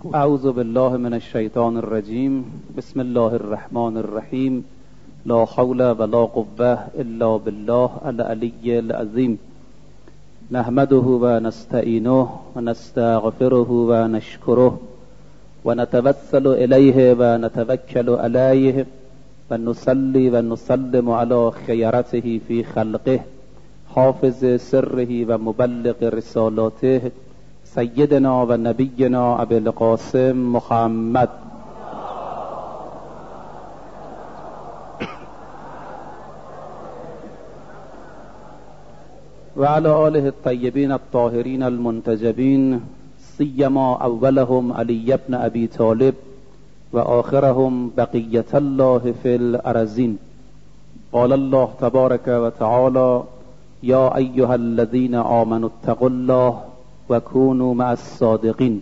اعوذ بالله من الشیطان الرجیم. بسم الله الرحمن الرحیم. لا حول ولا قوة الا بالله العلی العظیم. نحمده و نستعینه و نستغفره و نشکره و نتوسل الیه و نتوکل علیه و نصلی و نسلم علی خیرته فی خلقه حافظ سره و مبلغ رسالاته سیدنا و نبینا ابی القاسم محمد و علی آله الطیبین الطاهرین المنتجبین، سیما اولهم علی ابن ابی طالب و آخرهم بقیة الله فی الارضین. قال الله تبارک و تعالی: یا ایها الذین آمنوا اتقوا الله و کونوا مع الصادقین.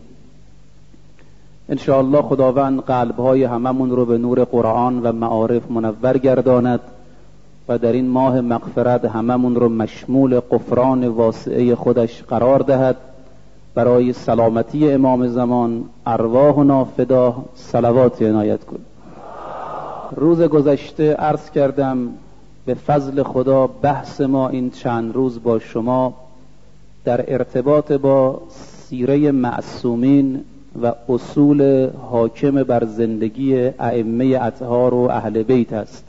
انشاءالله خداوند قلبهای هممون رو به نور قرآن و معارف منور گرداند و در این ماه مغفرت هممون رو مشمول غفران واسعه خودش قرار دهد. برای سلامتی امام زمان ارواحنا فدا صلوات عنایت کن. روز گذشته عرض کردم به فضل خدا بحث ما این چند روز با شما در ارتباط با سیره معصومین و اصول حاکم بر زندگی ائمه اطهار و اهل بیت است.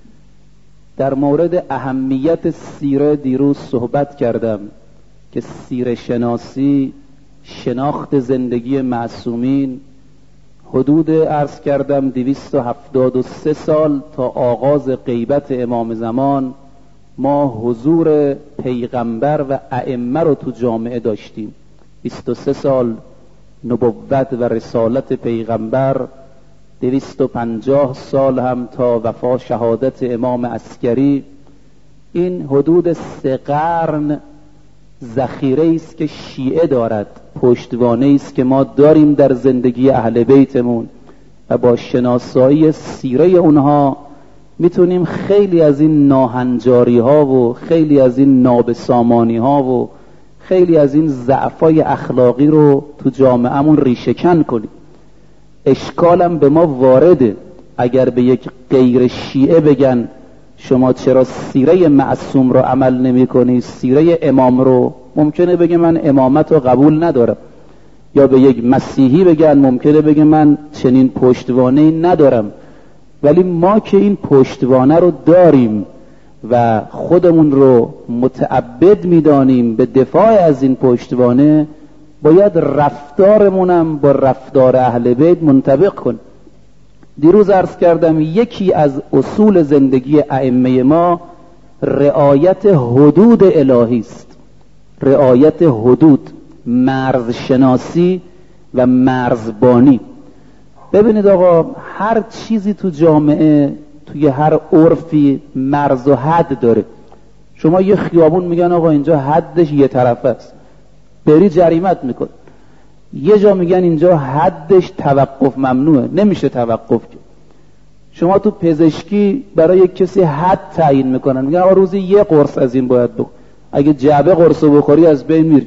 در مورد اهمیت سیره دیروز صحبت کردم که سیره شناسی، شناخت زندگی معصومین، حدود عرض کردم 273 سال تا آغاز غیبت امام زمان ما حضور پیغمبر و ائمه رو تو جامعه داشتیم. 23 سال نبوت و رسالت پیغمبر، 250 سال هم تا وفات شهادت امام عسکری. این حدود 3 قرن ذخیره است که شیعه دارد، پشتوانه است که ما داریم در زندگی اهل بیتمون و با شناسایی سیره اونها میتونیم خیلی از این ناهنجاری ها و خیلی از این نابسامانی ها و خیلی از این ضعفای اخلاقی رو تو جامعهمون ریشه‌کن کنیم. اشکالم به ما وارده اگر به یک غیر شیعه بگن شما چرا سیره معصوم رو عمل نمی کنی، سیره امام رو، ممکنه بگه من امامت رو قبول ندارم. یا به یک مسیحی بگن ممکنه بگه من چنین پشتوانه‌ای ندارم. ولی ما که این پشتوانه رو داریم و خودمون رو متعبد میدانیم به دفاع از این پشتوانه، باید رفتارمونم با رفتار اهل بیت منطبق کن. دیروز عرض کردم یکی از اصول زندگی ائمه ما رعایت حدود الهی است. رعایت حدود، مرز شناسی و مرزبانی. ببینید آقا، هر چیزی تو جامعه، توی هر عرفی مرز و حد داره. شما یه خیابون میگن آقا اینجا حدش یه طرفه است، بری جریمت میکن. یه جا میگن اینجا حدش توقف ممنوعه، نمیشه توقف کرد. شما تو پزشکی برای کسی حد تعیین میکنن، میگن آقا روزی 1 قرص از این باید بخور، اگه جعبه قرصو بخوری از بین میری.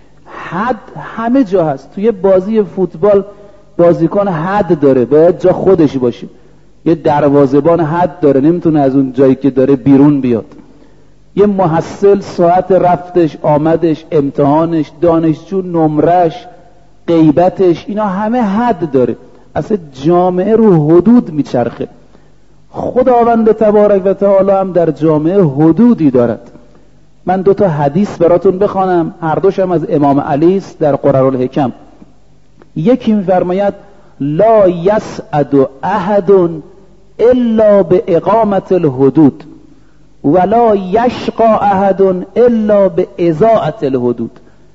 حد همه جا هست. توی بازی فوتبال بازیکن حد داره، باید جا خودش باشه. یه دروازه‌بان حد داره، نمیتونه از اون جایی که داره بیرون بیاد. یه محصل ساعت رفتش، آمدش، امتحانش، دانشجو نمرش، غیبتش، اینا همه حد داره. اصلا جامعه رو حدود میچرخه. خداوند تبارک و تعالی هم در جامعه حدودی دارد. من 2 حدیث براتون بخوانم، هر دوشم از امام علی است در قررالحکم. یکی میفرماید لا یسعد احد الا باقامت الحدود ولا یشقى احد الا باضاعة الحدود.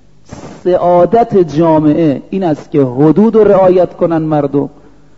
سعادت جامعه این است که حدود رو رعایت کنن مردم.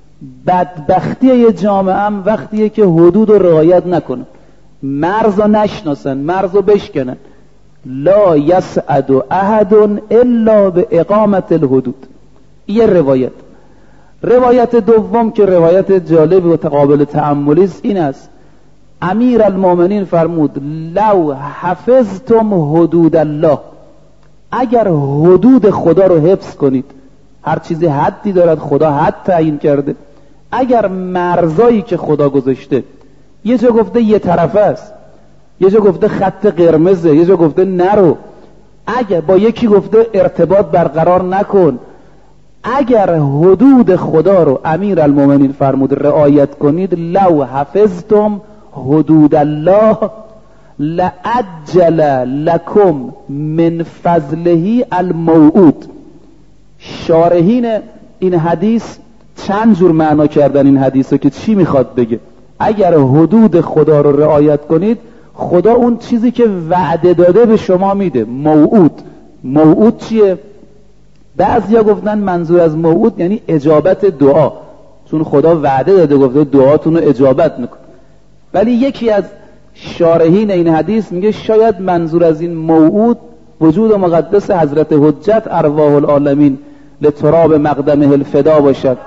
بدبختی یه جامعه هم وقتیه که حدود رو رعایت نکنن، مرز رو نشناسن، مرز رو بشکنن. لا یسعد احد الا باقامت الحدود. یه روایت. روایت دوم که روایت جالب و قابل تأملی است این است: امیر المؤمنین فرمود لو حفظتم حدود الله، اگر حدود خدا رو حفظ کنید، هر چیزی حدی دارد، خدا حد تعیین کرده. اگر مرزایی که خدا گذاشته، یه جا گفته یه طرفه است، یه جا گفته خط قرمزه، یه جا گفته نرو، اگر با یکی گفته ارتباط برقرار نکن، اگر حدود خدا رو امیرالمومنین فرمود رعایت کنید، لو حفظتم حدود الله لعجل لکم من فضله الموعود. شارحین این حدیث چند جور معنا کردن این حدیث رو که چی میخواد بگه. اگر حدود خدا رو رعایت کنید، خدا اون چیزی که وعده داده به شما میده. موعود، موعود چیه؟ بعضیا گفتن منظور از موعود یعنی اجابت دعا، چون خدا وعده داده گفته دعاتون رو اجابت میکنه. ولی یکی از شارحین این حدیث میگه شاید منظور از این موعود وجود مقدس حضرت حجت ارواح العالمین لتراب مقدمه الفدا باشد.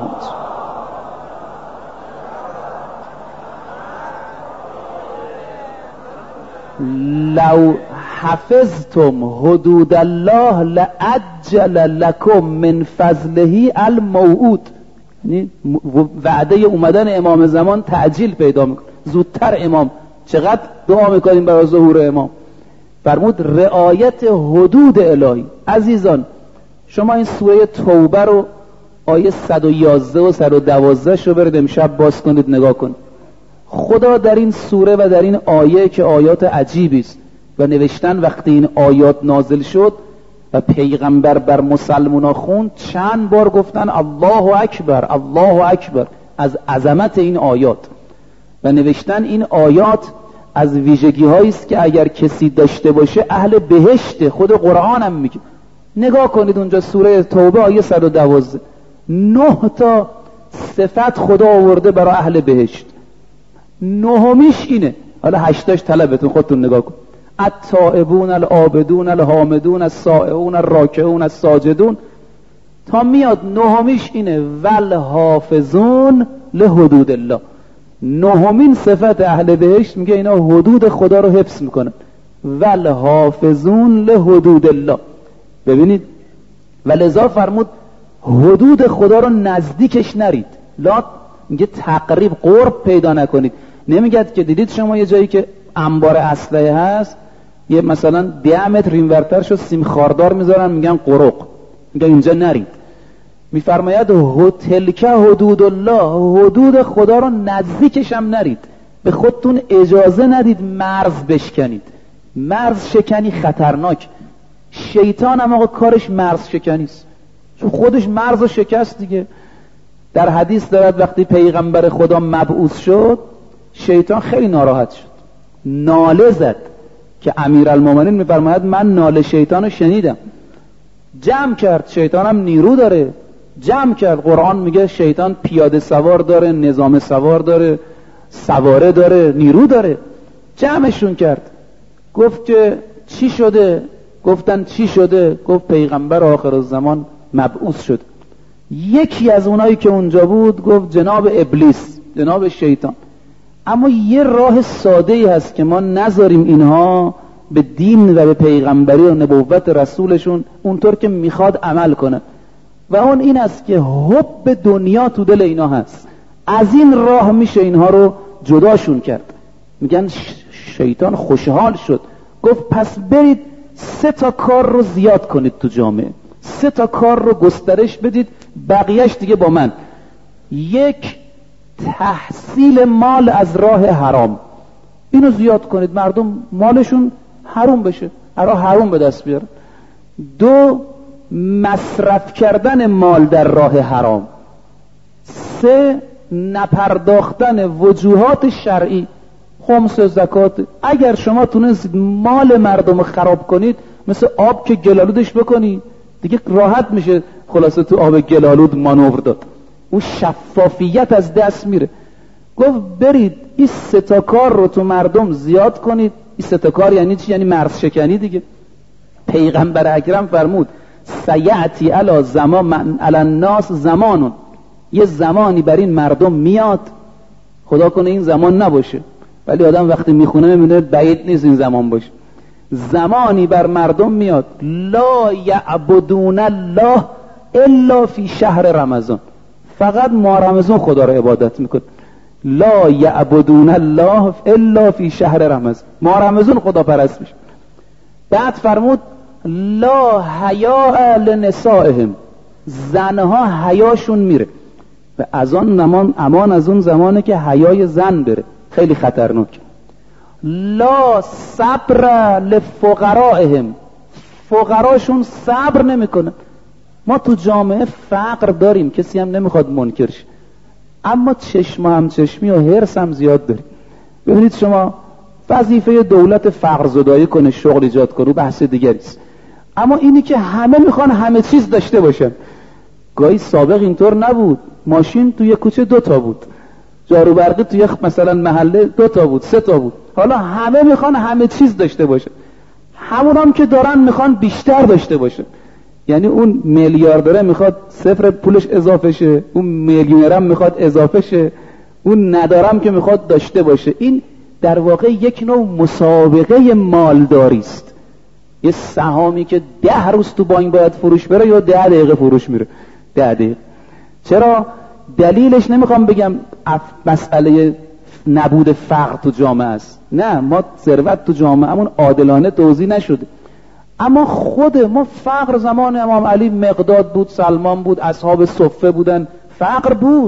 لو حفظتم حدود الله لعجل لکم من فضله الموعود، یعنی وعده اومدن امام زمان تعجیل پیدا میکنه، زودتر امام. چقدر دعا میکنیم برای ظهور امام. فرمود رعایت حدود الهی. عزیزان شما این سوره توبه رو آیه 111 و 112 رو برید امشب باز کنید نگاه کنید. خدا در این سوره و در این آیه که آیات عجیبی است و نوشتن وقتی این آیات نازل شد و پیغمبر بر مسلمونا خوند، چند بار گفتن الله اکبر الله اکبر از عظمت این آیات و نوشتن این آیات از ویژگی هایی است که اگر کسی داشته باشه اهل بهشت. خود قرآن هم میگه. نگاه کنید اونجا سوره توبه آیه 112 9 تا صفت خدا آورده برای اهل بهشت. نهمیش اینه، حالا 8تاش طلبتون خودتون نگاه کن. التائبون العابدون الحامدون السائحون الراکعون الساجدون تا میاد نهمیش اینه والحافظون لحدود الله. نهمین صفت اهل بهشت میگه اینا حدود خدا رو حفظ میکنن. والحافظون لحدود الله. ببینید ولذا فرمود حدود خدا رو نزدیکش نرید. لا میگه تقریب قرب پیدا نکنید. نمیگه که دیدید شما یه جایی که انبار اسلحه هست، یه مثلا 10 متر اینورتر شو سیم خاردار میذارن میگن قرق، میگه اینجا نرید. میفرماید تلک حدود الله، حدود خدا رو نزدیکش هم نرید. به خودتون اجازه ندید مرز بشکنید. مرز شکنی خطرناک. شیطان هم آقا کارش مرز شکنی است، چون خودش مرز رو شکست دیگه. در حدیث دارد وقتی پیغمبر خدا مبعوث شد، شیطان خیلی ناراحت شد، ناله زد که امیرالمومنین میفرماید من ناله شیطان رو شنیدم. جمع کرد، شیطان هم نیرو داره، جمع کرد. قرآن میگه شیطان پیاده سوار داره، نظام سوار داره، سواره داره، نیرو داره. جمعشون کرد، گفت که چی شده؟ گفتن چی شده؟ گفت پیغمبر آخر الزمان مبعوث شد. یکی از اونایی که اونجا بود گفت جناب ابلیس، جناب شیطان. اما یه راه ساده ای هست که ما نذاریم اینها به دین و به پیغمبری و نبوت رسولشون اونطور که میخواد عمل کنه، و اون این است که حب دنیا تو دل اینا هست. از این راه میشه اینها رو جداشون کرد. میگن شیطان خوشحال شد، گفت پس برید 3 تا کار رو زیاد کنید تو جامعه، 3 تا کار رو گسترش بدید، بقیهش دیگه با من. 1 تحصیل مال از راه حرام، اینو زیاد کنید، مردم مالشون حرام بشه، حرام به دست بیارن. 2 مصرف کردن مال در راه حرام. 3 نپرداختن وجوهات شرعی، خمس زکات. اگر شما تونستید مال مردم خراب کنید، مثل آب که گلالودش بکنی دیگه راحت میشه خلاصه تو آب گلالود مانور داد، اون شفافیت از دست میره. گفت برید این 3 تا کار رو تو مردم زیاد کنید. این 3 تا کار یعنی چی؟ یعنی مرز شکنی دیگه. پیغمبر اکرم فرمود سیعتی علی زمان علی الناس زمانون، یه زمانی بر این مردم میاد، خدا کنه این زمان نباشه، ولی آدم وقتی میخونه میبینه بعید نیست این زمان باشه. زمانی بر مردم میاد لا یعبدون الله الا فی شهر رمضان، فقط ماه رمضان خدا رو عبادت میکنه. لا یعبدون الله الا فی شهر رمضان، ماه رمضان خدا پرست میشه. بعد فرمود لا حیاء لنسائهم، زنها حیاشون میره. و از آن زمان، امان از اون زمانه که حیای زن بره، خیلی خطرناک. لا صبر لفقرائهم، فقراشون صبر نمیکنه. ما تو جامعه فقر داریم، کسی هم نمیخواد منکر شه، اما چشم هم چشمی و حرص هم زیاد داریم. ببینید شما وظیفه دولت فقر زدایی کنه، شغل ایجاد کنه، بحث دیگری است، اما اینی که همه میخوان همه چیز داشته باشن. گاهی سابق اینطور نبود، ماشین توی کوچه 2 تا بود، جارو برقی توی مثلا محله 2 تا بود، 3 تا بود. حالا همه میخوان همه چیز داشته باشن، همون هم که دارن میخوان بیشتر داشته باشن. یعنی اون میلیاردره میخواد صفر پولش اضافه شه، اون میلیونرم میخواد اضافه شه، اون ندارم که میخواد داشته باشه. این در واقع یک نوع مسابقه مالداری است. یه سهامی که 10 روز تو بانک باید فروش بره یا 10 دقیقه فروش میره. 10 دقیقه. چرا؟ دلیلش نمیخوام بگم مسئله نبود فقر تو جامعه است، نه، ما ثروت تو جامعهمون عادلانه توزیع نشده، اما خود ما فقر زمان امام علی مقداد بود، سلمان بود، اصحاب صفه بودن، فقر بود.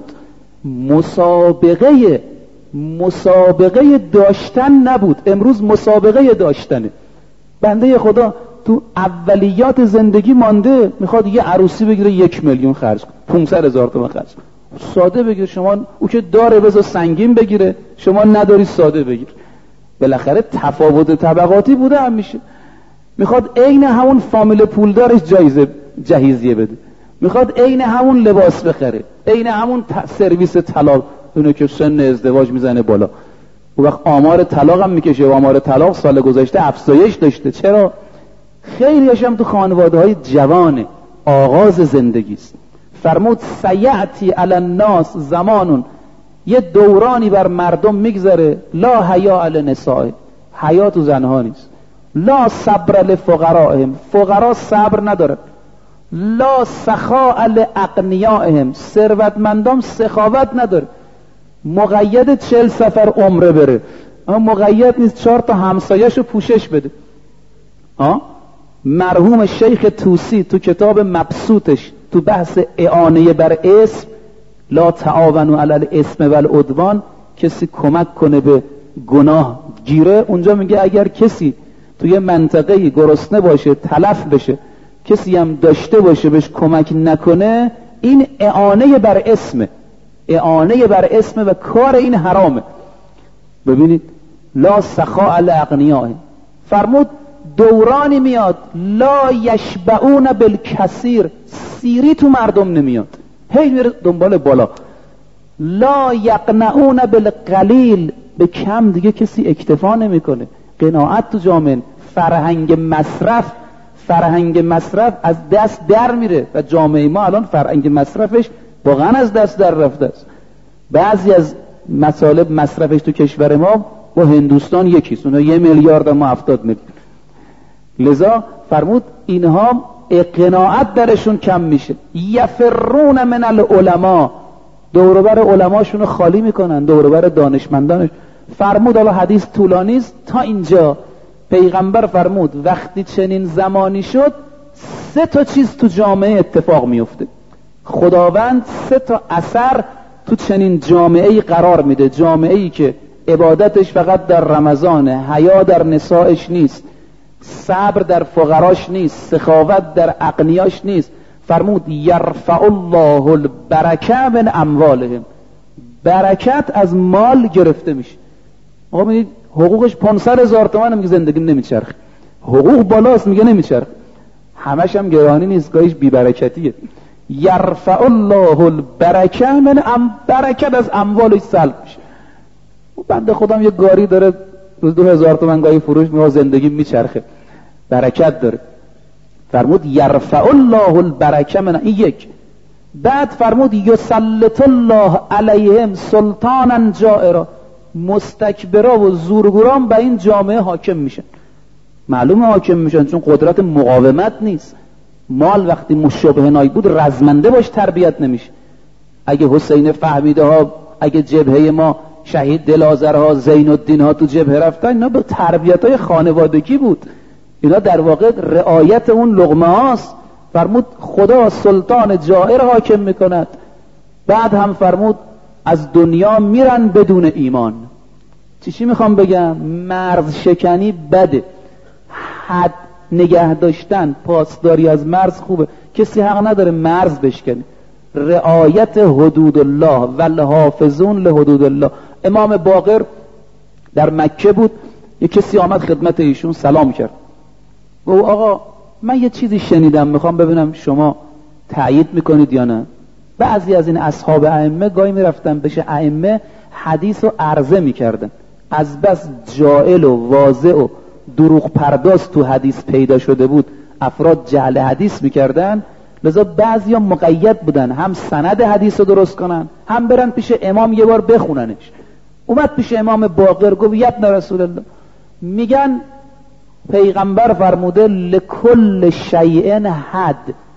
مسابقه داشتن نبود، امروز مسابقه داشتنه. بنده خدا تو اولیات زندگی مانده، میخواد یه عروسی بگیره 1 میلیون خرج کنه، 500,000 تومان خرج کنه. ساده بگیر، شما او که داره بذار سنگین بگیره، شما نداری ساده بگیر. بالاخره تفاوت طبقاتی بوده هم میشه. میخواد عین همون فامیل پولدارش جهیزیه بده، میخواد عین همون لباس بخره، عین همون سرویس طلاق، اونو که سن ازدواج میزنه بالا، اون وقت آمار طلاق هم میکشه و آمار طلاق سال گذشته افزایش داشته. چرا؟ خیلیش هم تو خانواده های جوانه، آغاز زندگی است. فرمود سیعتی علی الناس زمانون، یه دورانی بر مردم میگذره، لا حیاء لنساء، حیا تو زنها نیست. لا صبر لفقرائهم، فقرا صبر ندارن. لا سخاء لاغنیائهم، ثروتمندان سخاوت نداره. مقید 40 سفر عمره بره، اما مقید نیست 4 تا همسایه‌شو پوشش بده. مرحوم شیخ طوسی تو کتاب مبسوطش تو بحث اعانه بر اسم، لا تعاونوا علی الاسم والعدوان، کسی کمک کنه به گناه گیره، اونجا میگه اگر کسی توی منطقه‌ای گرسنه باشه، تلف بشه، کسی هم داشته باشه بهش کمک نکنه، این اعانه بر اسمه، اعانه بر اسمه و کار این حرامه. ببینید لا سخاء لاغنیاء، فرمود دورانی میاد لا یشبعون بالکثیر، سیری تو مردم نمیاد، هی میره دنبال بالا. لا یقنعون بالقلیل، به کم دیگه کسی اکتفا نمیکنه. قناعت تو جامعه، فرهنگ مصرف از دست در میره و جامعه ما الان فرهنگ مصرفش واقعا از دست در رفته است. بعضی از مطالب مصرفش تو کشور ما با هندوستان یکیست، اونها 1 میلیارد ما 70 میلیون. لذا فرمود اینها قناعت درشون کم میشه. یفرون من العلماء، دوروبر علماشون خالی میکنن، دوروبر دانشمندانش. فرمود، حالا حدیث طولانی است تا اینجا، پیغمبر فرمود وقتی چنین زمانی شد 3 تا چیز تو جامعه اتفاق میفته. خداوند 3 تا اثر تو چنین جامعه‌ای قرار میده، جامعه‌ای که عبادتش فقط در رمضانه، حیا در نسائش نیست، صبر در فقراش نیست، سخاوت در اغنیاش نیست. فرمود یرفع الله البرکه من اموالهم، برکت از مال گرفته میشه. آقا میگه حقوقش 500,000 تومان، میگه زندگیم نمیچرخه، حقوق بالاست میگه نمیچرخه، همش هم گرانی نیست، گاهیش بی برکتیه. یرفع الله البرکه من برکت از اموالش سلب میشه. بنده خودم یه گاری داره 2000 تومان گاهی فروش میگه زندگی میچرخه، برکت داره. فرمود یرفع الله البرکه من، این یک. بعد فرمود یسلط الله علیهم سلطانا جائرا، مستکبرا و زورگوران به این جامعه حاکم میشن. معلومه حاکم میشن چون قدرت مقاومت نیست. مال وقتی مشابه نای بود رزمنده باش تربیت نمیشه. اگه حسین فهمیده ها، اگه جبهه ما شهید دلازرها، زین الدین ها تو جبهه رفتن، اینا به تربیت های خانوادگی بود، اینا در واقع رعایت اون لقمه هاست. فرمود خدا سلطان جائر حاکم میکند. بعد هم فرمود از دنیا میرن بدون ایمان. چی میخوام بگم؟ مرز شکنی بده، حد نگه داشتن، پاسداری از مرز خوبه. کسی حق نداره مرز بشکنه. رعایت حدود الله والحافظون لحدود الله. امام باقر در مکه بود، یک کسی آمد خدمت ایشون سلام کرد، گفت آقا من یه چیزی شنیدم میخوام ببینم شما تایید میکنید یا نه. بعضی از این اصحاب ائمه گاهی میرفتن بشه ائمه حدیث رو عرضه میکردن، از بس جائل و واضح و دروغ پرداز تو حدیث پیدا شده بود، افراد جعل حدیث میکردن، لذا بعضیا مقید بودن هم سند حدیث رو درست کنن، هم برن پیش امام یه بار بخوننش. اومد پیش امام باقر گفت ابن رسول الله، میگن پیغمبر فرموده لکل شیء حد،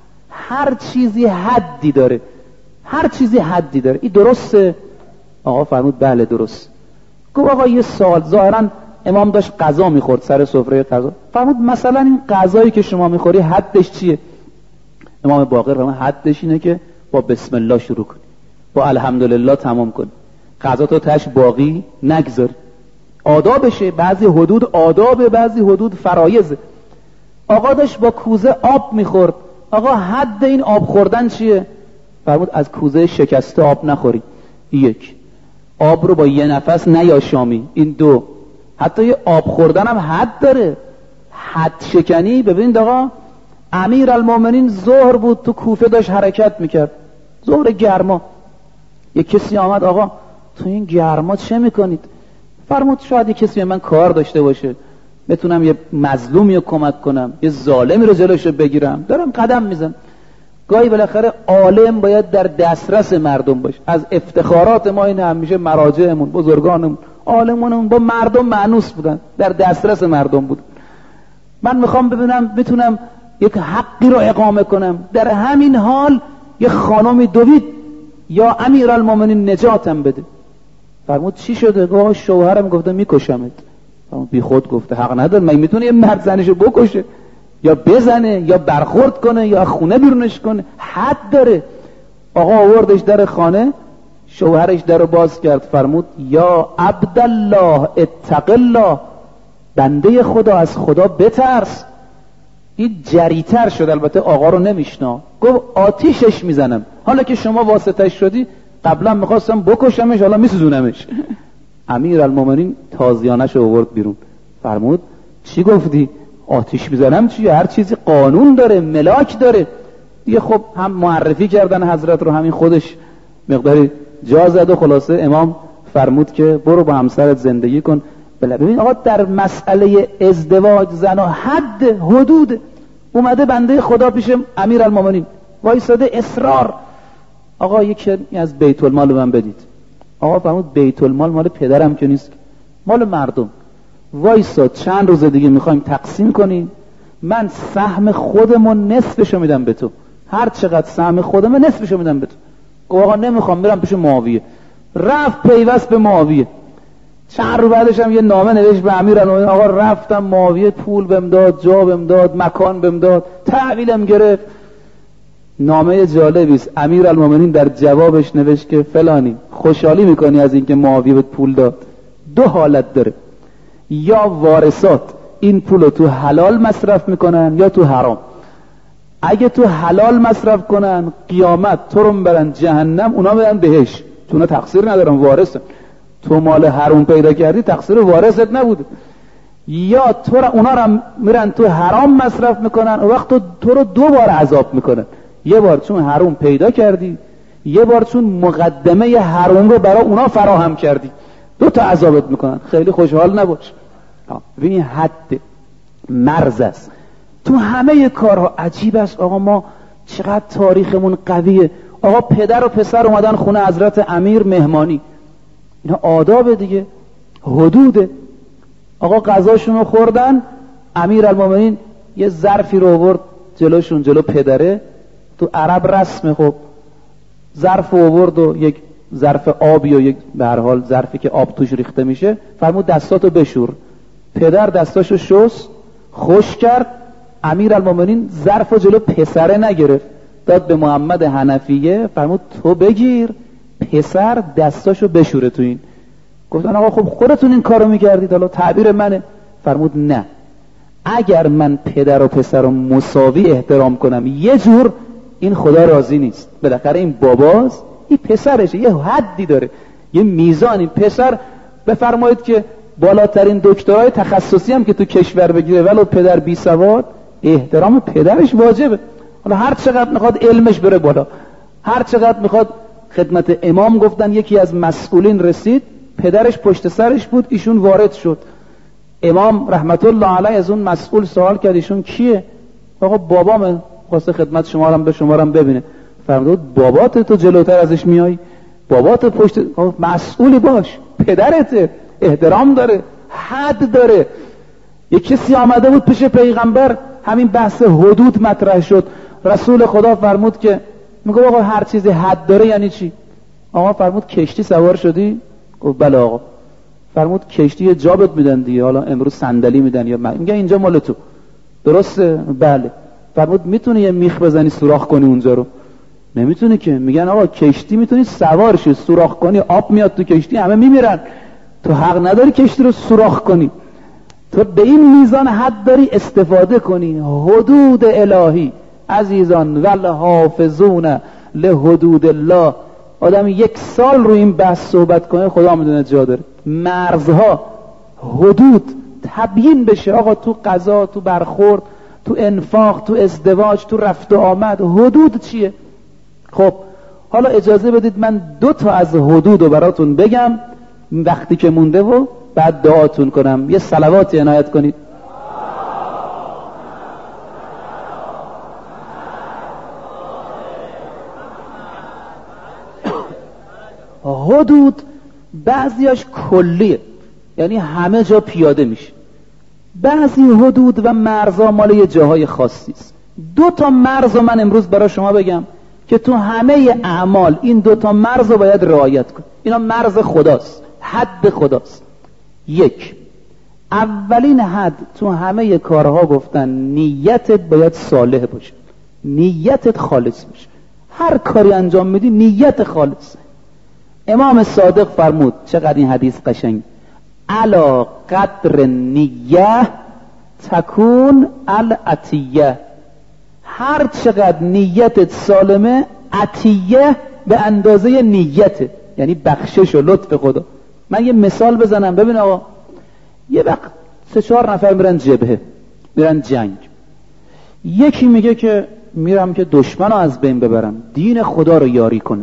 هر چیزی حدی داره، هر چیزی حدی داره، این درسته؟ آقا فرمود بله درست. گفت آقا یه سوال، ظاهرا امام داشت غذا میخورد سر سفره غذا، فرمود مثلا این غذایی که شما میخوری حدش چیه؟ امام باقر فرمود حدش اینه که با بسم الله شروع کنی، با الحمدلله تمام کنی، غذا تو تاش باقی نگذاری. آدابشه، بعضی حدود آدابه، بعضی حدود فرایضه. آقا داشت با کوزه آب میخورد، آقا حد این آب خوردن چیه؟ فرمود از کوزه شکسته آب نخوری، یک. آب رو با یه نفس نیاشامی، این دو. حتی یه آب خوردن هم حد داره، حد شکنی. ببینید آقا امیر المومنین ظهر بود تو کوفه داشت حرکت میکرد، ظهر گرما. یک کسی آمد آقا تو این گرما چه میکنید؟ فرمود شاید یک کسی به من کار داشته باشه، بتونم یه مظلومی رو کمک کنم، یه ظالمی رو جلوش رو بگیرم، دارم قدم میزنم. گاهی بالاخره عالم باید در دسترس مردم باشه. از افتخارات ما این همیشه مراجعمون، بزرگانمون، عالمونمون با مردم مانوس بودن، در دسترس مردم بودن. من میخوام ببینم بتونم یک حقی رو اقامه کنم، در همین حال یه خانمی دوید یا امیرالمومنین نجاتم بده. فرمود چی شده؟ گفت شوهرم گفته میکشمت. فرمود بی خود گفته، حق نداره، مگه میتونه یه مرد زنشو بکشه یا بزنه یا برخورد کنه یا خونه بیرونش کنه؟ حد داره. آقا آوردش در خانه، شوهرش در رو باز کرد، فرمود یا عبدالله اتق الله، بنده خدا از خدا بترس. این جریتر شد، البته آقا رو نمیشنا، گفت آتیشش میزنم، حالا که شما واسطش شدی، قبلا میخواستم بکشمش حالا میسوزونمش. امیر المومنین تازیانش رو آورد بیرون، فرمود چی گفتی؟ آتیش میزنم چی؟ هر چیزی قانون داره، ملاک داره دیگه. خب هم معرفی کردن حضرت رو، همین خودش مقداری جا زد و خلاصه امام فرمود که برو با همسرت زندگی کن. ببین آقا در مسئله ازدواج زن و حد حدود اومده بنده خدا پیش امیر المومنین وایساده اصرار، آقا یکی از بیت المال من بدید. آقا فرمود بیت المال مال پدرم که نیست، مال مردم. وایساد چند روز دیگه میخوایم تقسیم کنیم، من سهم خودمون نصفشو میدم به تو، هر چقدر سهم خودم نصفشو میدم به تو. آقا نمیخوام، میرم پیش معاویه. رفت پیوست به معاویه. چند روز بعدش هم یه نامه نوشت به امیرالمومنین، آقا رفتم معاویه پول بهم داد، جا بهم داد، مکان بهم داد، تحویلم گرفت. نامه جالبی است. امیرالمومنین در جوابش نوشت که فلانی خوشحالی میکنی از اینکه معاویه بهت پول داد؟ دو حالت داره، یا وارثات این پولو تو حلال مصرف میکنن یا تو حرام. اگه تو حلال مصرف کنن قیامت تو رو برن جهنم، اونا برن بهش، تو اونا تقصیر ندارن، وارثن. تو مال حرام پیدا کردی، تقصیر وارثت نبوده. یا تو اونا رو میرن تو حرام مصرف میکنن، و وقت تو رو دو بار عذاب میکنن، یه بار چون حرام پیدا کردی، یه بار چون مقدمه حرام رو برای اونا فراهم کردی، دو تا عذابت میکنن. خیلی خوشحال نباش. ببین حد مرز است تو همه کارها. عجیب است آقا، ما چقدر تاریخمون قویه. آقا پدر و پسر اومدن خونه حضرت امیر مهمانی، اینا آداب دیگه، حدوده. آقا غذاشون رو خوردن، امیر المومنین یه ظرفی رو آورد، جلوشون جلو پدره. تو عرب رسمه، خب ظرف آورد و یک ظرف آبی و یک به هر حال ظرفی که آب توش ریخته میشه، فرمود دستاتو بشور. پدر دستاشو شست، خوش کرد. امیرالمومنین ظرفو جلو پسره نگرفت، داد به محمد حنفیه، فرمود تو بگیر، پسر دستاشو بشوره تو این. گفتن آقا خب خودتون این کارو میکردید، حالا تعبیر منه. فرمود نه، اگر من پدر و پسر رو مساوی احترام کنم یه جور، این خدا راضی نیست. بالاخره این باباست، این پسرشه، یه حدی داره، یه میزانی. پسر بفرمایید که بالاترین دکترای تخصصی هم که تو کشور بگیره ولو پدر بی سواد، احترام پدرش واجبه. حالا هر چقدر میخواد علمش بره بالا، هر چقدر میخواد. خدمت امام گفتن یکی از مسئولین رسید، پدرش پشت سرش بود، ایشون وارد شد. امام رحمت الله علیه از اون مسئول سوال کرد ایشون کیه؟ آقا بابامه، خواسته خدمت شما هم به شما هم ببینه. فرمود بابات تو جلوتر ازش میای؟ بابات پشت مسئولی باش، پدرته، احترام داره، حد داره. یک کسی آمده بود پیش پیغمبر، همین بحث حدود مطرح شد. رسول خدا فرمود که میگه آقا هر چیزی حد داره یعنی چی؟ آقا فرمود کشتی سوار شدی؟ گفت بله آقا. فرمود کشتی یه جابت میدن دیگه، حالا امروز صندلی میدن یا میگه اینجا مال تو، درسته؟ بله. فرمود میتونی یه میخ بزنی سوراخ کنی اونجا رو؟ نمیتونه که. میگن آقا کشتی میتونی سوار شی، سوراخ کنی آب میاد تو کشتی، همه میمیرن. تو حق نداری کشتی رو سوراخ کنی. تو به این میزان حد داری استفاده کنی. حدود الهی عزیزان، والحافظون لحدود الله. آدم 1 سال رو این بحث صحبت کنه خدا میدونه جا داره. مرزها، حدود تبیین بشه. آقا تو قضا، تو برخورد، تو انفاق، تو ازدواج، تو رفت و آمد، حدود چیه؟ خب حالا اجازه بدید من 2 تا از حدود رو براتون بگم وقتی که مونده و بعد دعاتون کنم. یه صلواتی عنایت کنید. حدود بعضیاش کلیه، یعنی همه جا پیاده میشه. بعضی حدود و مرزها مال یه جاهای خاصی است. 2 تا مرز رو من امروز برای شما بگم که تو همه اعمال این 2 تا مرز رو باید رعایت کن. اینا مرز خداست، حد خداست. 1، اولین حد تو همه کارها گفتن نیتت باید صالح باشه، نیتت خالص باشه. هر کاری انجام میدی نیت خالص. امام صادق فرمود، چقدر این حدیث قشنگ، علا قدر نیه تکون العطیه. هر چقدر نیتت سالمه، عطیه به اندازه نیته، یعنی بخشش و لطف خدا. من یه مثال بزنم ببین آقا، یه وقت 3-4 نفر میرن جبهه، میرن جنگ. یکی میگه که میرم که دشمن رو از بین ببرم، دین خدا رو یاری کنم.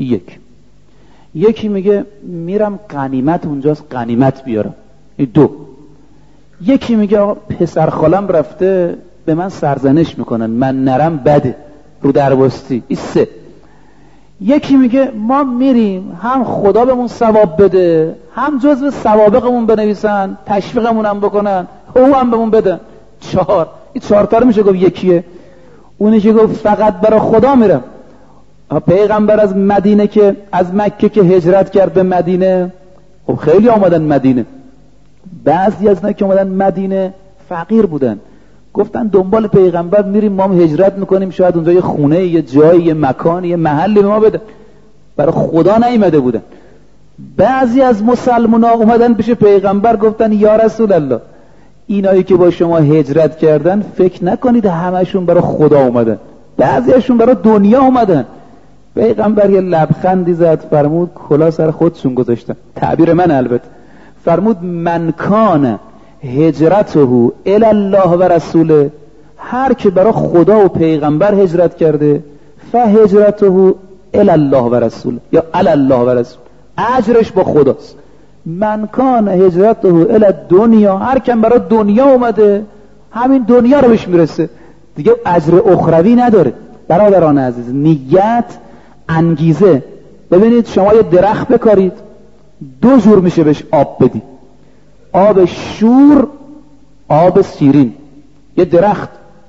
یکی میگه میرم غنیمت اونجاست غنیمت بیارم. 2. یکی میگه آقا پسر خالم رفته به من سرزنش میکنن، من نرم بده، رو درباستی. 3. یکی میگه ما میریم هم خدا بهمون ثواب بده، هم جزو سوابقمون بنویسن، تشویقمون هم بکنن، او هم بهمون بدن. 4. این 4 تا رو میشه گفت یکیه. اونی که گفت فقط برای خدا میرم. پیغمبر از مدینه که از مکه که هجرت کرد به مدینه، خب خیلی آمدن مدینه. بعضی از اینا که آمدن مدینه فقیر بودن، گفتن دنبال پیغمبر میریم، ما هم هجرت میکنیم، شاید اونجا یه خونه، یه جایی، یه مکانی، یه محلی به ما بدن. برای خدا نیامده بودن. بعضی از مسلمونا اومدن پیش پیغمبر گفتن یا رسول الله، اینایی که با شما هجرت کردن فکر نکنید همشون برای خدا اومدن، بعضیشون برای دنیا اومدن. پیغمبر یه لبخندی زد، فرمود کلا سر خودشون گذاشتن، تعبیر من البته. فرمود من کان هجرته الی الله و رسوله، هر که برای خدا و پیغمبر هجرت کرده، فهجرته الی الله و رسوله، یا الی الله و رسوله، اجرش با خداست. من کان هجرته الی دنیا، هر که برای دنیا اومده همین دنیا رو بهش میرسه دیگه، اجر اخروی نداره. برادران عزیز، نیت، انگیزه. ببینید شما یه درخت بکارید، 2 جور میشه بهش آب بدی، آب شور، آب سیرین. یه درخت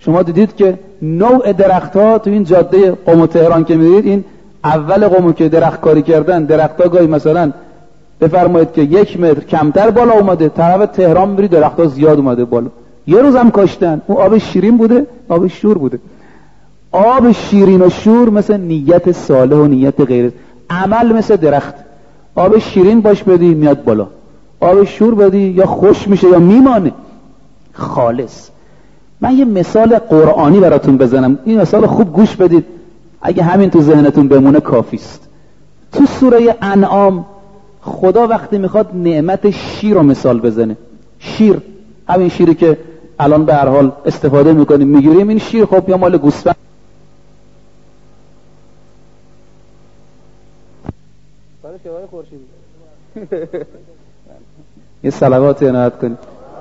شما دیدید که نوع درخت‌ها تو این جاده قم و تهران که می‌دید، این اول قم که درخت کاری کردن، درخت‌ها گاهی مثلا بفرمایید که 1 متر کمتر بالا اومده، طرف تهران می‌بینید درخت‌ها زیاد اومده بالا. یه روز هم کاشتن، اون آب شیرین بوده، آب شور بوده. آب شیرین و شور مثل نیت صالح و نیت غیر. عمل مثل درخت، آب شیرین باش بدی میاد بالا، آب شور بدی یا خوش میشه یا میمانه. خالص. من یه مثال قرآنی براتون بزنم، این مثال خوب گوش بدید، اگه همین تو ذهنتون بمونه کافیست. تو سوره انعام خدا وقتی میخواد نعمت شیر رو مثال بزنه، شیر، همین شیری که الان به هر حال استفاده میکنیم میگیریم، این شیر خب یا مال گوسفند یه صلوات عنایت کنید.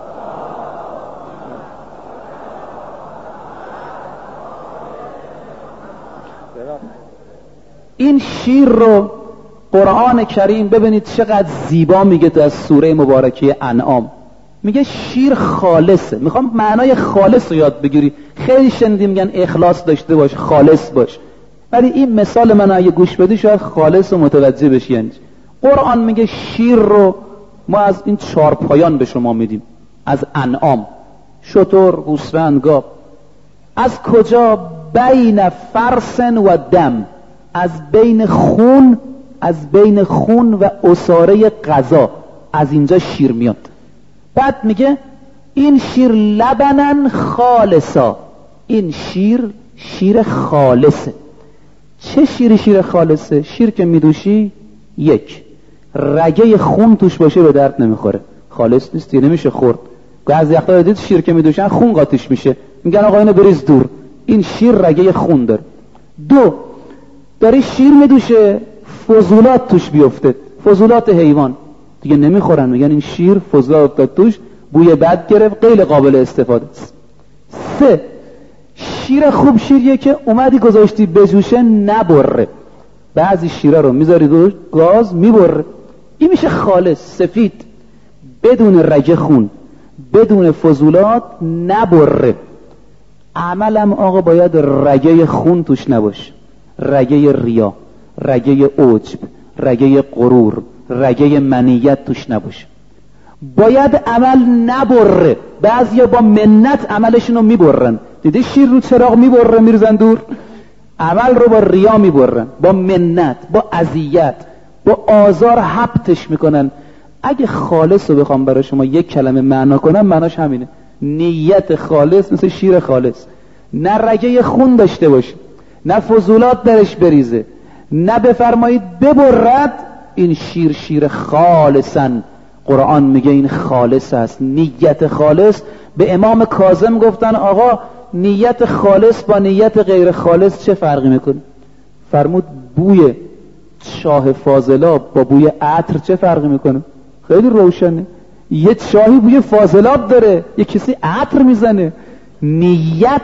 این شیر رو قرآن کریم ببینید چقدر زیبا میگه تو از سوره مبارکه انعام. میگه شیر خالصه. میخوام معنای خالص رو یاد بگیری. خیلی شنیدیم میگن اخلاص داشته باش، خالص باش، ولی این مثال من اگه گوش بدی شاید خالص و متوجه بشی. یعنی قرآن میگه شیر رو ما از این 4 پایان به شما میدیم، از انعام، شتر، گوسفند، گاو. از کجا؟ بین فرث و دم، از بین خون و عصاره غذا، از اینجا شیر میاد. بعد میگه این شیر لبنن خالصا، این شیر خالصه. چه شیر خالصه؟ شیر که میدوشی 1 رگه خون توش باشه به درد نمیخوره، خالص نیست، نمیشه خورد. بعضی وقتا دید شیر که میدوشن خون قاطیش میشه، میگن آقا اینو بریز دور، این شیر رگه خون داره. 2 داری شیر میدوشه فضولات توش بیفته، فضولات حیوان دیگه نمیخورن، میگن این شیر فضولات افتاد توش، بوی بد گرفت، غیر قابل استفاده است. 3 شیر خوب شیریه که اومدی گذاشتی بجوشه نبره، بعضی شیرها رو میذاری روش گاز میبره، این میشه خالص، سفید، بدون رگه خون، بدون فضولات، نبره. عملم آقا باید رگه خون توش نباشه، رگه ریا، رگه عجب، رگه غرور، رگه منیت توش نباشه. باید عمل نبره. بعضیا با منت عملشونو میبرن، دیدی شیر رو چراغ میبره میرزن دور، عمل رو با ریا میبرن، با منت، با اذیت، با آزار حبتش میکنن. اگه خالص رو بخوام برای شما 1 کلمه معنا کنم، معناش همینه. نیت خالص مثل شیر خالص، نه رگه خون داشته باشه، نه فضولات درش بریزه، نه بفرمایید ببرد. این شیر خالصن. قرآن میگه این خالص است، نیت خالص. به امام کاظم گفتن آقا نیت خالص با نیت غیر خالص چه فرقی میکنه؟ فرمود بوی چاه فاضلاب با بوی عطر چه فرقی میکنه؟ خیلی روشنه. یه چاهی بوی فاضلاب داره، یه کسی عطر میزنه. نیت،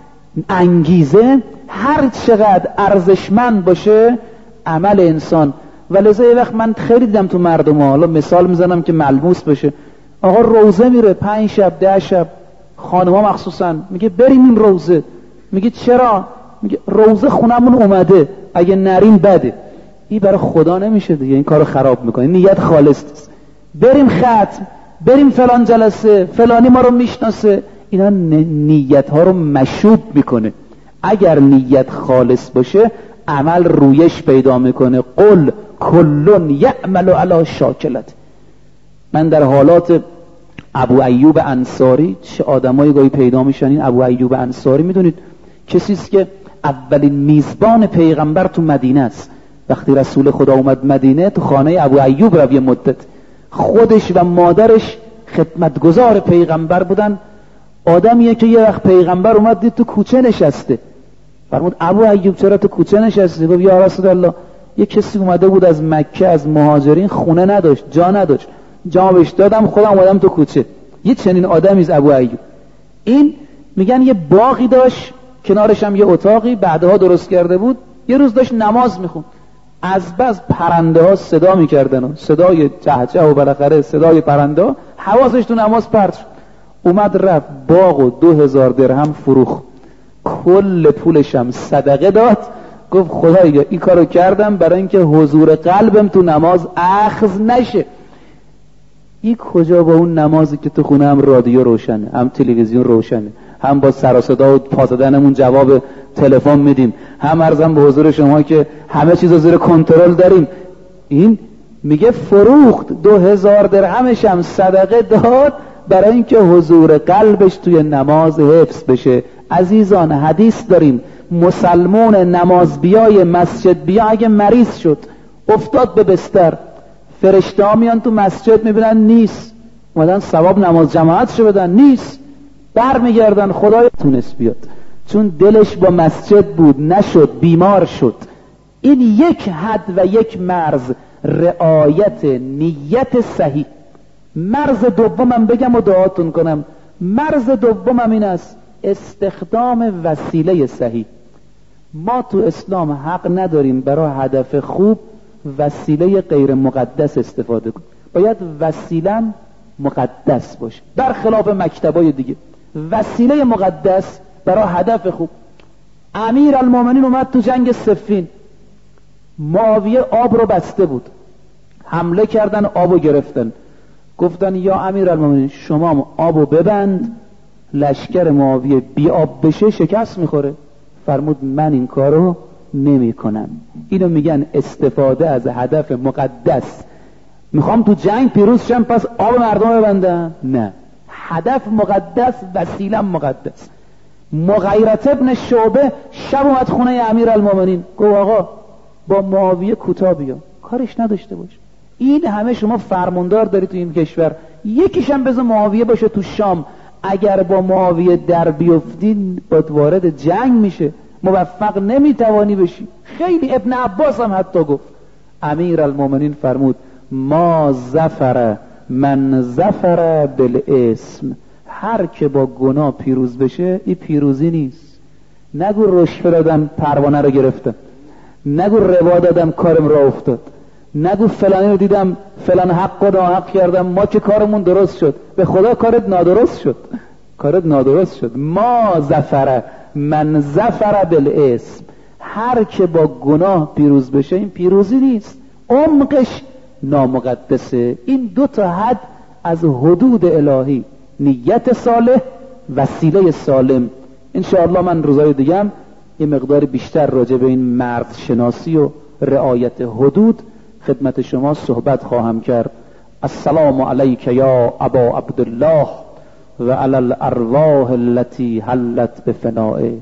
انگیزه هر چقدر ارزشمند باشه عمل انسان. ولذا یه وقت من خیلی دیدم تو مردم ها، حالا مثال میزنم که ملموس بشه، آقا روزه میره 5 شب 10 شب، خانم‌ها مخصوصا، میگه بریم این روزه. میگه چرا؟ میگه روزه خونمون اومده، اگه نریم بده. این برای خدا نمیشه دیگه، این کارو خراب میکنه. نیت خالص است. بریم ختم، بریم فلان جلسه، فلانی ما رو میشناسه، اینا نیت ها رو مشوب میکنه. اگر نیت خالص باشه عمل رویش پیدا میکنه. قل کلون یعمل علی شاکلت. من در حالات ابو ایوب انصاری، چه آدمایی گاهی پیدا میشن. این ابو ایوب انصاری میدونید کسی است که اولین میزبان پیغمبر تو مدینه است. وقتی رسول خدا اومد مدینه، تو خانه ابو ایوب رو یه مدت، خودش و مادرش خدمتگزار پیغمبر بودن. آدمیه که یه وقت پیغمبر اومد دید تو کوچه نشسته، فرمود ابو ایوب چرا تو کوچه نشستی؟ گفت یا رسول الله یه کسی اومده بود از مکه، از مهاجرین، خونه نداشت، جا نداشت، جا بهش دادم، خودم اومدم تو کوچه. یه چنین آدمی از ابو ایوب. این میگن یه باغی داشت، کنارش هم یه اتاقی بعدها درست کرده بود. یه روز داشت نماز میخوند، از بس پرنده ها صدا میکردن و صدای چهچه و بالاخره صدای پرنده ها، حواسش تو نماز پرت شد. اومد رفت باغ و 2000 درهم فروخت. کل پولشم صدقه داد. گفت خدایا این کارو کردم برای اینکه حضور قلبم تو نماز اخذ نشه. این کجا با اون نمازی که تو خونه هم رادیو روشنه، هم تلویزیون روشنه، هم با سر و صدا و پا زدنمون جواب تلفن میدیم، هم عرضم به حضور شما که همه چیزو زیر کنترل داریم. این میگه فروخت 2000 درهمش هم صدقه داد برای اینکه حضور قلبش توی نماز حفظ بشه. عزیزان حدیث داریم مسلمان نماز بیای مسجد بیا اگه مریض شد افتاد به بستر، فرشته میان تو مسجد میبینن نیست، اومدن ثواب نماز جماعتشو بدن نیست، برمیگردن خدای تونست بیاد، چون دلش با مسجد بود نشد، بیمار شد. این یک حد و یک مرز رعایت نیت صحیح. مرز دومم بگم و دعاتون کنم، مرز دومم این است استخدام وسیله صحیح. ما تو اسلام حق نداریم برای هدف خوب وسیله غیر مقدس استفاده کنیم، باید وسیله مقدس باشه، برخلاف مکتبای دیگه. وسیله مقدس برای هدف خوب. امیر المومنین اومد تو جنگ صفین، معاویه آب رو بسته بود، حمله کردن آبو گرفتن، گفتن یا امیر المومنین شما آبو ببند، لشکر معاویه بی آب بشه شکست میخوره. فرمود من این کارو نمی کنم. اینو میگن استفاده از هدف مقدس. میخوام تو جنگ پیروز شم پس آب مردم ببندم؟ نه، هدف مقدس وسیله مقدس. مغیرت ابن شعبه شب اومد خونه امیر المومنین، گفت آقا با معاویه کوتاه بیا، کارش نداشته باش. این همه شما فرماندار داری تو این کشور، یکیشم بذار معاویه باشه تو شام، اگر با معاویه در بیفتین باید وارد جنگ میشه، موفق نمیتوانی بشی. خیلی ابن عباس هم حتی گفت. امیر المومنین فرمود ما ظفر من ظفر بالاسم، هر که با گناه پیروز بشه این پیروزی نیست. نگو رشوه دادم پروانه رو گرفتم، نگو ربا دادم کارم را افتاد، نگو فلانی رو دیدم فلان حق و ناحق کردم ما که کارمون درست شد. به خدا کارت نادرست شد، کارت نادرست شد. ما ظفر من ظفر بالاسم، هر که با گناه پیروز بشه این پیروزی نیست، عمقش نامقدسه. این دو تا حد از حدود الهی، نیت صالح، وسیله سالم. انشاءالله من روزای دیگم یه مقدار بیشتر راجع به این مرد شناسی و رعایت حدود خدمت شما صحبت خواهم کرد. السلام علیک یا ابا عبدالله و علی الارواح التي حلت بفنائک.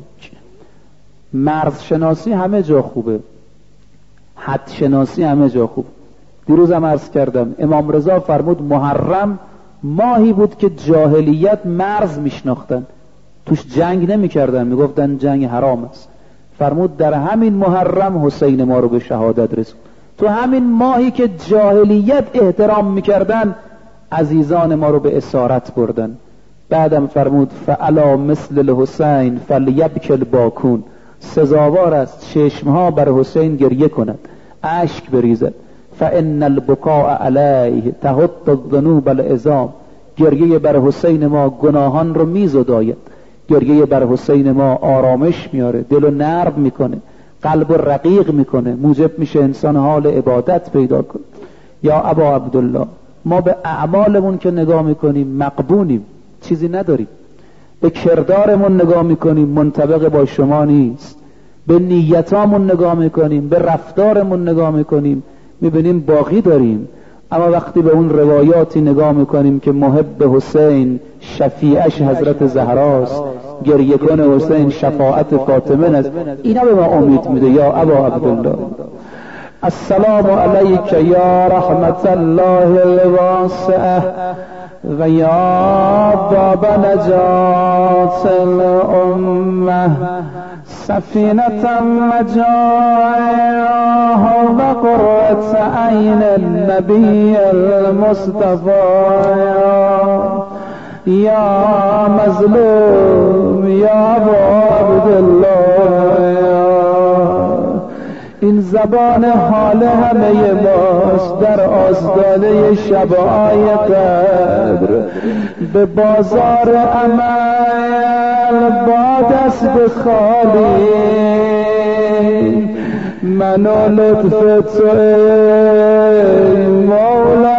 مرز شناسی همه جا خوبه، حد شناسی همه جا خوب. دیروزم عرض کردم امام رضا فرمود محرم ماهی بود که جاهلیت مرز میشناختن، توش جنگ نمیکردن، میگفتن جنگ حرام است. فرمود در همین محرم حسین ما رو به شهادت رسوند. تو همین ماهی که جاهلیت احترام میکردن عزیزان ما رو به اسارت بردن. بعدم فرمود فعلا مثل الحسین فلیبک الباکون، سزاوار است چشمها بر حسین گریه کند، اشک بریزد. فان البکاء علیه تحط الذنوب العظام، گریه بر حسین ما گناهان رو میزداید، گریه بر حسین ما آرامش میاره، دل و نرم میکنه، قلب و رقیق میکنه، موجب میشه انسان حال عبادت پیدا کنه. یا ابا عبدالله ما به اعمالمون که نگاه میکنیم مقبونیم، چیزی نداریم. به کردارمون نگاه میکنیم منطبق با شما نیست. به نیتامون نگاه میکنیم، به رفتارمون نگاه میکنیم، میبینیم باقی داریم. اما وقتی به اون روایاتی نگاه میکنیم که محب حسین شفیعش حضرت زهراست، گریه کن حسین شفاعت فاطمه است، اینا به ما امید میده. یا ابا عبدالله السلام علیک یا رحمت الله الواسعه و یا باب نجات الامه، سفینة مجاعها و قرة عین النبی المصطفى. یا مظلوم یا ابو عبدالله، این زبان حال همه ماست در آستانه شب‌های قدر. به بازار عمل با دست خالی من و لطف تو ای مولا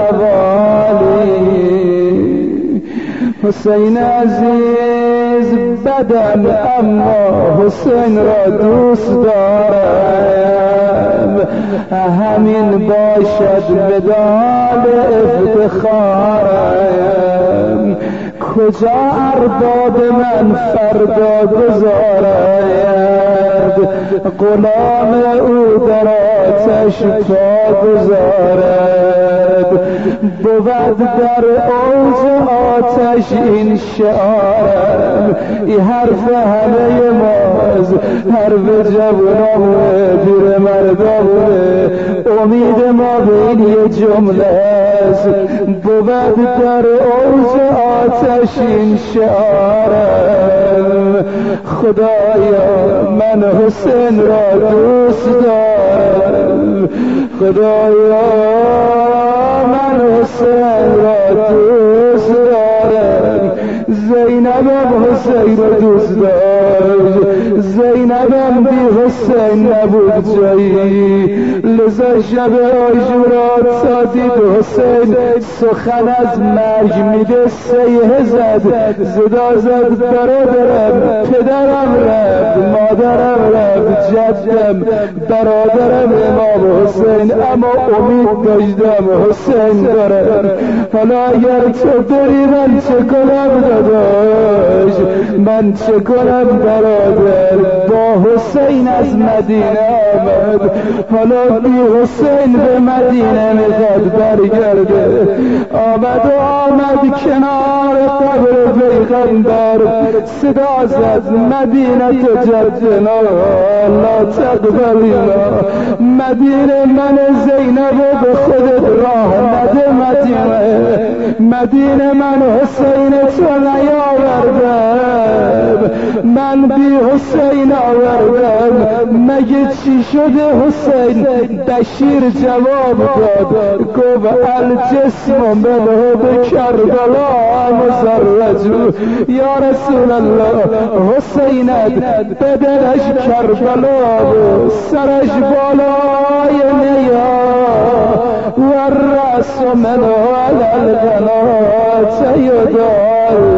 الموالی. حسین عزیز بدم اما حسین را دوست دارم، همین باشد بدال افتخارم. کجا ارباب من فردا گذارد، غلام او در آتش پا گذارد. بود در اوج آتش این شعارم، این حرف همه ماست، حرف جوانامه پیر مردامه، امید ما به این یه جمله است. بود در اوج آتش این شعارم، خدایا من حسین را دوست دارم، خدایا من حسین را دوست دارم. زینبم حسین را دوست داشت، زینبم بی حسین نبود جایی، لذا شب عاشورا تا دید حسین سخن از مرگ میده سیه زد، صدا زد برادرم، پدرم رفت، مادرم رفت، جدم، برادرم امام حسین، اما امید داشتم حسین دارم. حالا اگر تو بری من چه کنم داداش، من چه کنم برادر؟ با حسین از مدینه آمد، حالا بی حسین به مدینه میخواد برگرده. آمد کنار قبر پیغمبر، صدا زد مدینه جدنا لا تقبلینا. مدینه من زینب به خودت راه نده، مدینه من حسین تو نیاوردم، من بی حسین آوردم. مگه چی شده حسین؟ بشیر جواب داد، گفت الجسم منه به کربلا مزرج. یا رسول الله حسینت بدنش کربلا بود، سرش بالای نیا و الرأس منه علی القناة یدال